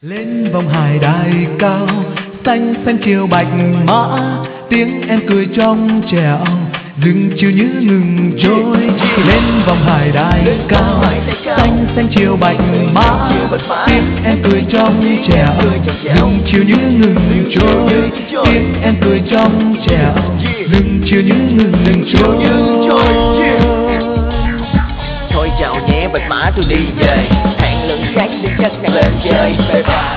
Lên vòng hải đài cao, xanh xanh chiều bạch mã, tiếng em cười trong trẻo, rừng chiều như ngừng trôi. Lên vòng hải đài cao, xanh xanh chiều bạch mã, tiếng em cười trong trẻo, rừng chiều như ngừng trôi. Tiếng em cười trong trẻo, rừng chiều như ngừng trôi. Thôi chào nhé bạch mã tôi đi về, hẹn lần khác đi chắc ngàn lên chơi bye bye.